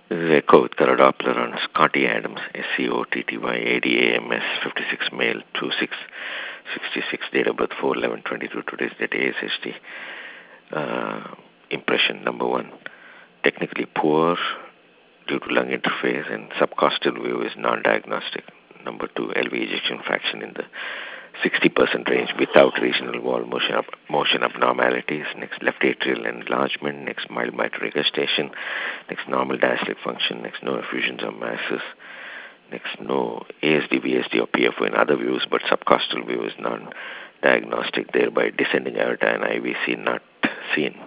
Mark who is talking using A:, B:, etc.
A: This is Echo with Color Doppler on Scotty Adams, SCOTTYADAMS, 56 male, 2666, date of birth 4/11/22. Today's date ASHT. Impression number one, technically poor due to lung interface, and subcostal view is non-diagnostic. Number two, LV ejection fraction in the 60% range without regional wall motion abnormalities. Next, left atrial enlargement. Next, mild mitral regurgitation. Next, normal diastolic function. Next, no effusions or masses. Next, no ASD, VSD, or PFO in other views, but subcostal view is non-diagnostic, thereby descending aorta and IVC not seen.